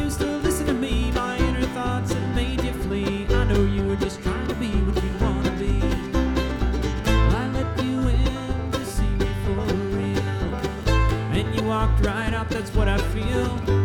used to listen to me, my inner thoughts have made you flee. I know you were just trying to be what you want to be. Well, I let you in to see me for real, and you walked right out, that's what I feel.